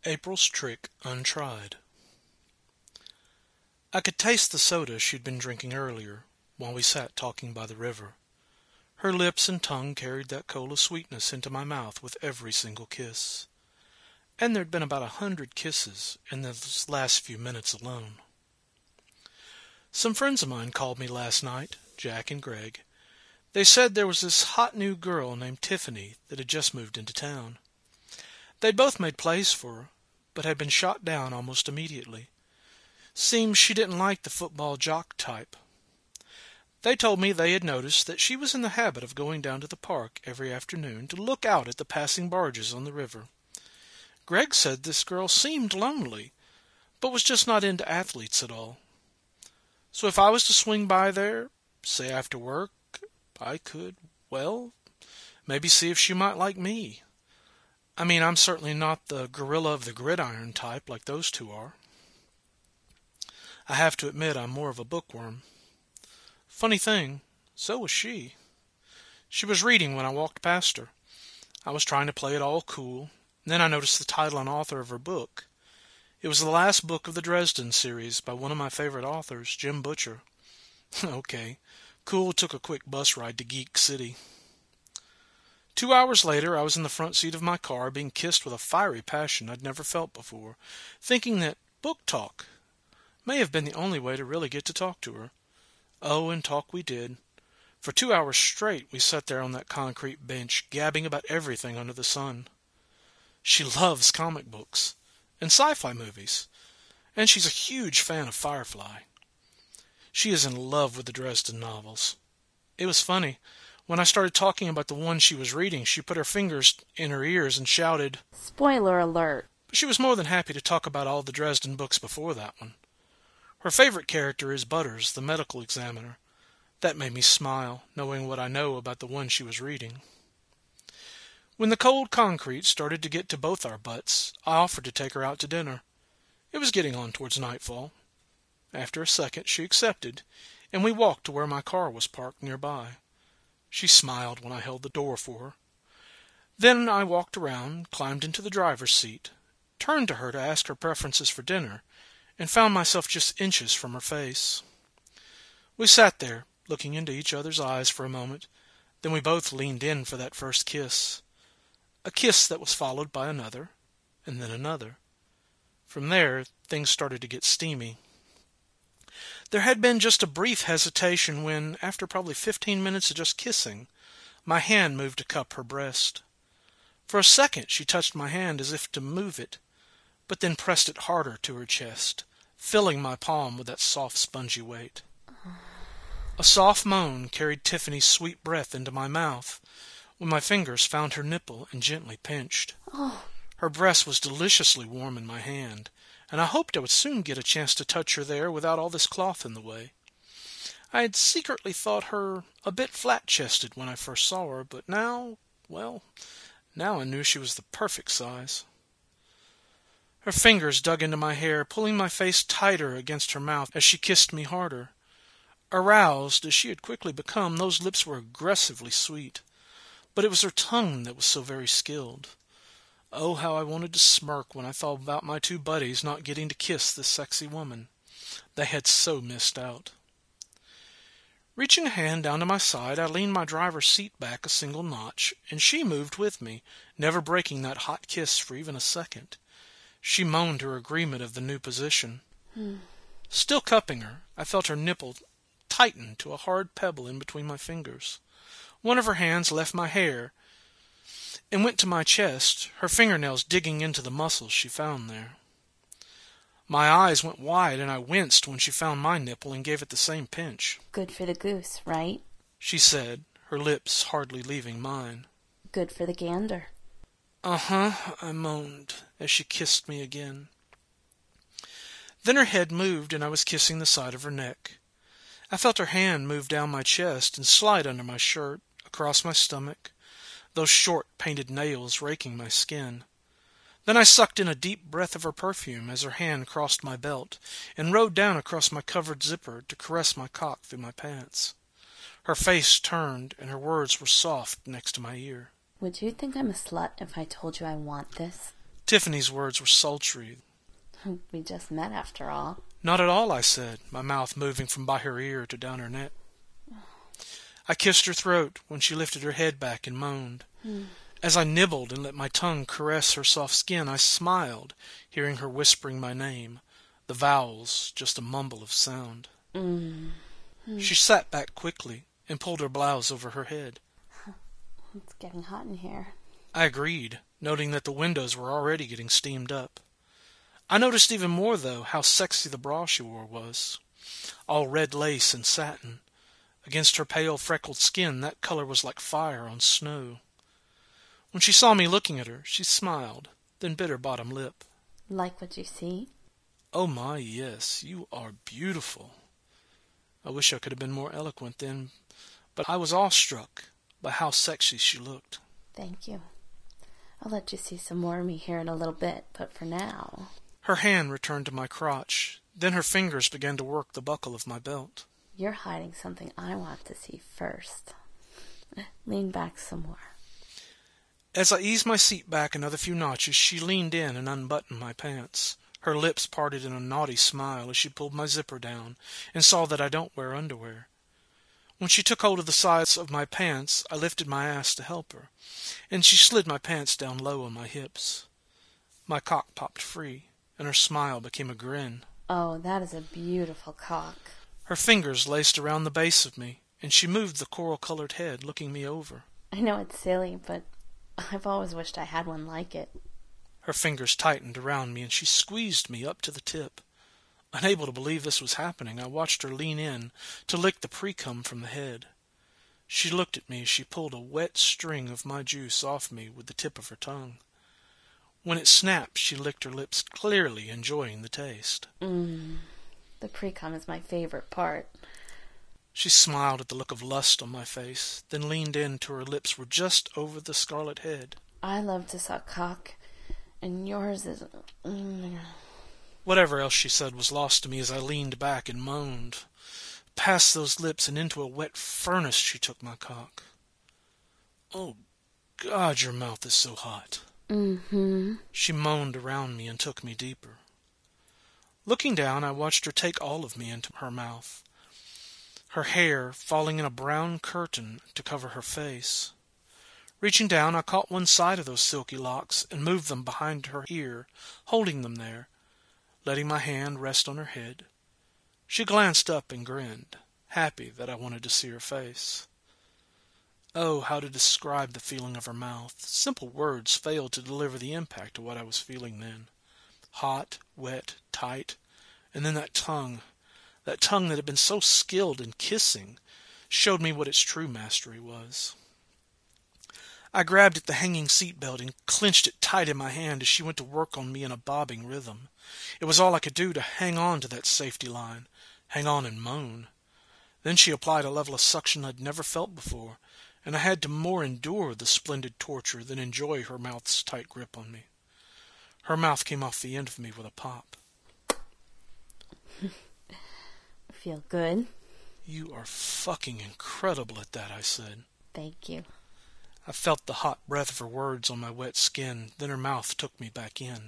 April's Trick Untried. I could taste the soda she'd been drinking earlier, while we sat talking by the river. Her lips and tongue carried that cola sweetness into my mouth with every single kiss. And there'd been about 100 kisses in those last few minutes alone. Some friends of mine called me last night, Jack and Greg. They said there was this hot new girl named Tiffany that had just moved into town. They'd both made plays for her, but had been shot down almost immediately. Seems she didn't like the football jock type. They told me they had noticed that she was in the habit of going down to the park every afternoon to look out at the passing barges on the river. Greg said this girl seemed lonely, but was just not into athletes at all. So if I was to swing by there, say after work, I could, well, maybe see if she might like me. I mean, I'm certainly not the gorilla of the gridiron type like those two are. I have to admit I'm more of a bookworm. Funny thing, so was she. She was reading when I walked past her. I was trying to play it all cool, and then I noticed the title and author of her book. It was the last book of the Dresden series by one of my favorite authors, Jim Butcher. Okay, cool took a quick bus ride to Geek City. 2 hours later, I was in the front seat of my car being kissed with a fiery passion I'd never felt before, thinking that book talk may have been the only way to really get to talk to her. Oh, and talk we did. For 2 hours straight we sat there on that concrete bench, gabbing about everything under the sun. She loves comic books and sci-fi movies, and she's a huge fan of Firefly. She is in love with the Dresden novels. It was funny. When I started talking about the one she was reading, she put her fingers in her ears and shouted, "Spoiler alert." But she was more than happy to talk about all the Dresden books before that one. Her favorite character is Butters, the medical examiner. That made me smile, knowing what I know about the one she was reading. When the cold concrete started to get to both our butts, I offered to take her out to dinner. It was getting on towards nightfall. After a second, she accepted, and we walked to where my car was parked nearby. She smiled when I held the door for her. Then I walked around, climbed into the driver's seat, turned to her to ask her preferences for dinner, and found myself just inches from her face. We sat there, looking into each other's eyes for a moment. Then we both leaned in for that first kiss. A kiss that was followed by another, and then another. From there, things started to get steamy. There had been just a brief hesitation when, after probably 15 minutes of just kissing, my hand moved to cup her breast. For a second she touched my hand as if to move it, but then pressed it harder to her chest, filling my palm with that soft, spongy weight. A soft moan carried Tiffany's sweet breath into my mouth when my fingers found her nipple and gently pinched. Her breast was deliciously warm in my hand, and I hoped I would soon get a chance to touch her there without all this cloth in the way. I had secretly thought her a bit flat-chested when I first saw her, but now I knew she was the perfect size. Her fingers dug into my hair, pulling my face tighter against her mouth as she kissed me harder. Aroused as she had quickly become, those lips were aggressively sweet, but it was her tongue that was so very skilled. Oh, how I wanted to smirk when I thought about my two buddies not getting to kiss this sexy woman. They had so missed out. Reaching a hand down to my side, I leaned my driver's seat back a single notch, and she moved with me, never breaking that hot kiss for even a second. She moaned her agreement of the new position. Still cupping her, I felt her nipple tighten to a hard pebble in between my fingers. One of her hands left my hair and went to my chest, her fingernails digging into the muscles she found there. My eyes went wide and I winced when she found my nipple and gave it the same pinch. Good for the goose, right? She said, her lips hardly leaving mine. Good for the gander. Uh-huh, I moaned as she kissed me again. Then her head moved and I was kissing the side of her neck. I felt her hand move down my chest and slide under my shirt, across my stomach, those short painted nails raking my skin. Then I sucked in a deep breath of her perfume as her hand crossed my belt and rode down across my covered zipper to caress my cock through my pants. Her face turned and her words were soft next to my ear. Would you think I'm a slut if I told you I want this? Tiffany's words were sultry. We just met after all. Not at all, I said, my mouth moving from by her ear to down her neck. I kissed her throat when she lifted her head back and moaned. As I nibbled and let my tongue caress her soft skin, I smiled, hearing her whispering my name, the vowels just a mumble of sound. She sat back quickly and pulled her blouse over her head. It's getting hot in here. I agreed, noting that the windows were already getting steamed up. I noticed even more, though, how sexy the bra she wore was. All red lace and satin. Against her pale, freckled skin, that color was like fire on snow. When she saw me looking at her, she smiled, then bit her bottom lip. Like what you see? Oh my, yes, you are beautiful. I wish I could have been more eloquent then, but I was awestruck by how sexy she looked. Thank you. I'll let you see some more of me here in a little bit, but for now... Her hand returned to my crotch. Then her fingers began to work the buckle of my belt. You're hiding something I want to see first. Lean back some more. As I eased my seat back another few notches, she leaned in and unbuttoned my pants. Her lips parted in a naughty smile as she pulled my zipper down and saw that I don't wear underwear. When she took hold of the sides of my pants, I lifted my ass to help her, and she slid my pants down low on my hips. My cock popped free, and her smile became a grin. Oh, that is a beautiful cock. Her fingers laced around the base of me, and she moved the coral-colored head, looking me over. I know it's silly, but I've always wished I had one like it. Her fingers tightened around me, and she squeezed me up to the tip. Unable to believe this was happening, I watched her lean in to lick the pre-cum from the head. She looked at me as she pulled a wet string of my juice off me with the tip of her tongue. When it snapped, she licked her lips, clearly enjoying the taste. The pre-cum is my favorite part. She smiled at the look of lust on my face, then leaned in till her lips were just over the scarlet head. I love to suck cock, and yours is... Whatever else she said was lost to me as I leaned back and moaned. Past those lips and into a wet furnace she took my cock. Oh, God, your mouth is so hot. She moaned around me and took me deeper. Looking down, I watched her take all of me into her mouth, her hair falling in a brown curtain to cover her face. Reaching down, I caught one side of those silky locks and moved them behind her ear, holding them there, letting my hand rest on her head. She glanced up and grinned, happy that I wanted to see her face. Oh, how to describe the feeling of her mouth. Simple words failed to deliver the impact of what I was feeling then. Hot, wet, tight, and then that tongue that had been so skilled in kissing, showed me what its true mastery was. I grabbed at the hanging seat belt and clenched it tight in my hand as she went to work on me in a bobbing rhythm. It was all I could do to hang on to that safety line, hang on and moan. Then she applied a level of suction I'd never felt before, and I had to more endure the splendid torture than enjoy her mouth's tight grip on me. Her mouth came off the end of me with a pop. Feel good? You are fucking incredible at that, I said. Thank you. I felt the hot breath of her words on my wet skin, then her mouth took me back in.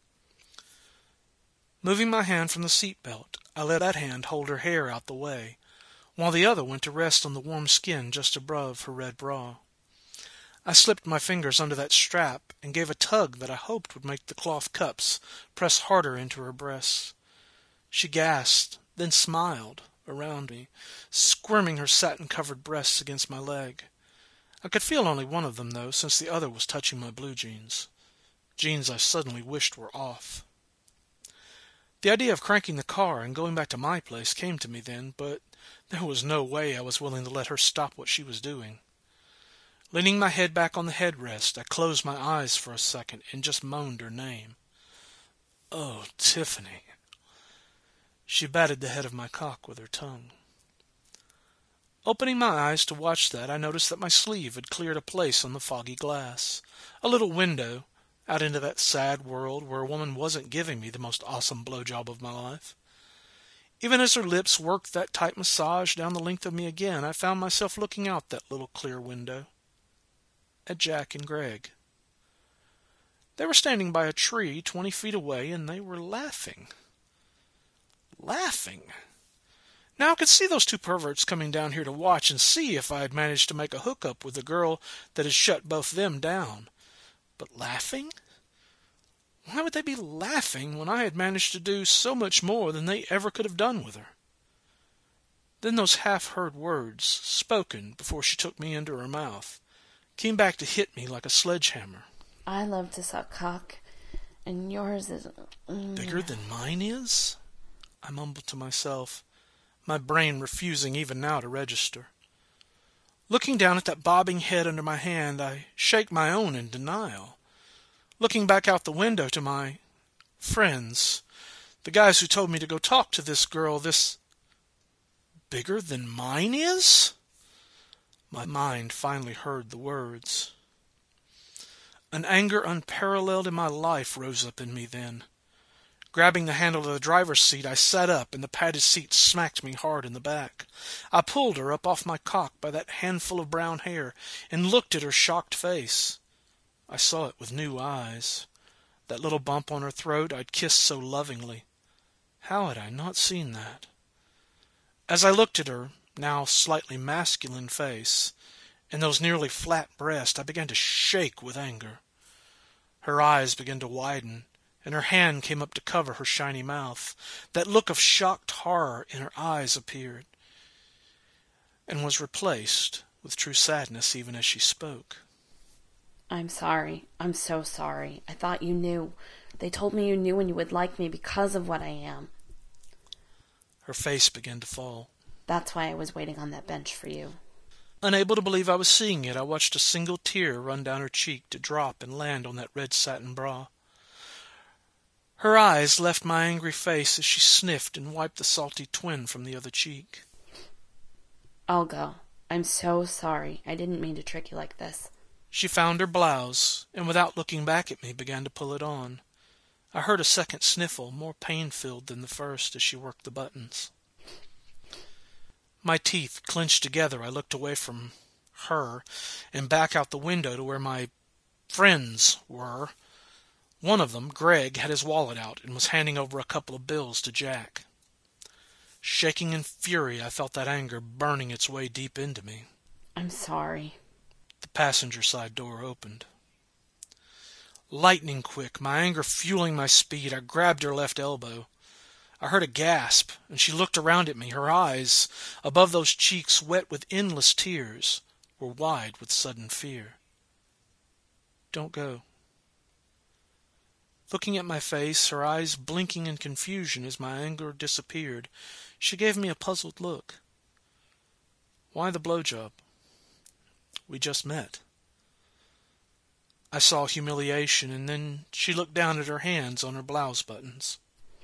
Moving my hand from the seat belt, I let that hand hold her hair out the way, while the other went to rest on the warm skin just above her red bra. I slipped my fingers under that strap and gave a tug that I hoped would make the cloth cups press harder into her breasts. She gasped, then smiled around me, squirming her satin-covered breasts against my leg. I could feel only one of them, though, since the other was touching my blue jeans. Jeans I suddenly wished were off. The idea of cranking the car and going back to my place came to me then, but there was no way I was willing to let her stop what she was doing. Leaning my head back on the headrest, I closed my eyes for a second and just moaned her name. Oh, Tiffany. She batted the head of my cock with her tongue. Opening my eyes to watch that, I noticed that my sleeve had cleared a place on the foggy glass, a little window out into that sad world where a woman wasn't giving me the most awesome blowjob of my life. Even as her lips worked that tight massage down the length of me again, I found myself looking out that little clear window at Jack and Greg. They were standing by a tree 20 feet away, and they were laughing. Laughing! Now I could see those two perverts coming down here to watch and see if I had managed to make a hookup with the girl that had shut both them down. But laughing? Why would they be laughing when I had managed to do so much more than they ever could have done with her? Then those half-heard words, spoken before she took me into her mouth, came back to hit me like a sledgehammer. I love to suck cock, and yours is... Bigger than mine is? I mumbled to myself, my brain refusing even now to register. Looking down at that bobbing head under my hand, I shake my own in denial. Looking back out the window to my friends, the guys who told me to go talk to this girl, this... Bigger than mine is? My mind finally heard the words. An anger unparalleled in my life rose up in me then. Grabbing the handle of the driver's seat, I sat up, and the padded seat smacked me hard in the back. I pulled her up off my cock by that handful of brown hair and looked at her shocked face. I saw it with new eyes. That little bump on her throat I'd kissed so lovingly. How had I not seen that? As I looked at her, now slightly masculine face, and those nearly flat breasts, I began to shake with anger. Her eyes began to widen, and her hand came up to cover her shiny mouth. That look of shocked horror in her eyes appeared, and was replaced with true sadness even as she spoke. I'm sorry. I'm so sorry. I thought you knew. They told me you knew and you would like me because of what I am. Her face began to fall. That's why I was waiting on that bench for you. Unable to believe I was seeing it, I watched a single tear run down her cheek to drop and land on that red satin bra. Her eyes left my angry face as she sniffed and wiped the salty twin from the other cheek. I'll go. I'm so sorry. I didn't mean to trick you like this. She found her blouse, and without looking back at me, began to pull it on. I heard a second sniffle, more pain-filled than the first, as she worked the buttons. My teeth clenched together. I looked away from her and back out the window to where my friends were. One of them, Greg, had his wallet out and was handing over a couple of bills to Jack. Shaking in fury, I felt that anger burning its way deep into me. I'm sorry. The passenger side door opened. Lightning quick, my anger fueling my speed, I grabbed her left elbow. I heard a gasp, and she looked around at me. Her eyes, above those cheeks wet with endless tears, were wide with sudden fear. Don't go. Looking at my face, her eyes blinking in confusion as my anger disappeared, she gave me a puzzled look. Why the blowjob? We just met. I saw humiliation, and then she looked down at her hands on her blouse buttons.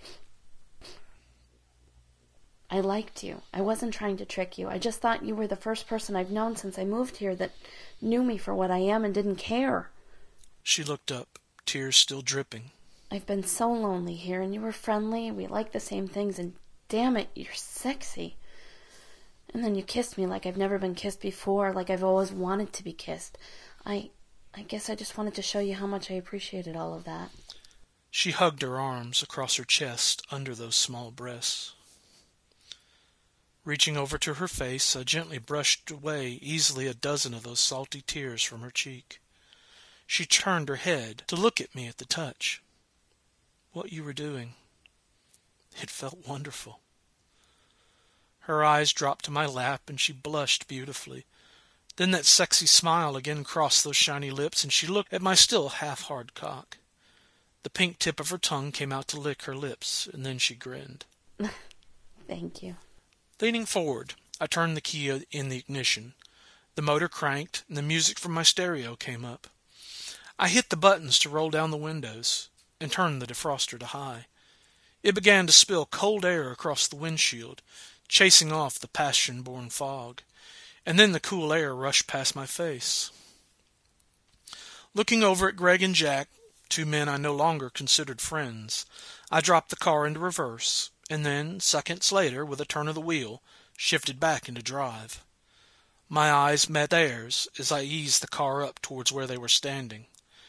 I liked you. I wasn't trying to trick you. I just thought you were the first person I've known since I moved here that knew me for what I am and didn't care. She looked up, tears still dripping. I've been so lonely here, and you were friendly, and we like the same things, and damn it, you're sexy. And then you kissed me like I've never been kissed before, like I've always wanted to be kissed. I guess I just wanted to show you how much I appreciated all of that. She hugged her arms across her chest under those small breasts. Reaching over to her face, I gently brushed away easily a dozen of those salty tears from her cheek. She turned her head to look at me at the touch. What you were doing. It felt wonderful. Her eyes dropped to my lap, and she blushed beautifully. Then that sexy smile again crossed those shiny lips, and she looked at my still half-hard cock. The pink tip of her tongue came out to lick her lips, and then she grinned. Thank you. Leaning forward, I turned the key in the ignition. The motor cranked, and the music from my stereo came up. I hit the buttons to roll down the windows, and turned the defroster to high. It began to spill cold air across the windshield, chasing off the passion-born fog, and then the cool air rushed past my face. Looking over at Greg and Jack, two men I no longer considered friends, I dropped the car into reverse, and then, seconds later, with a turn of the wheel, shifted back into drive. My eyes met theirs as I eased the car up towards where they were standing.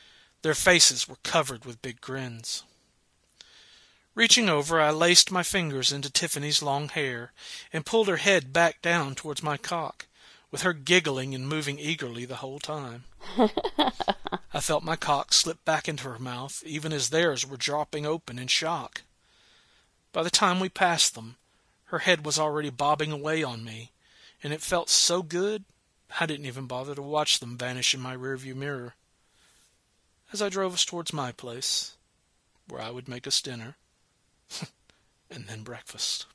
Their faces were covered with big grins. Reaching over, I laced my fingers into Tiffany's long hair and pulled her head back down towards my cock, with her giggling and moving eagerly the whole time. I felt my cock slip back into her mouth, even as theirs were dropping open in shock. By the time we passed them, her head was already bobbing away on me, and it felt so good I didn't even bother to watch them vanish in my rearview mirror. As I drove us towards my place, where I would make us dinner, and then breakfast.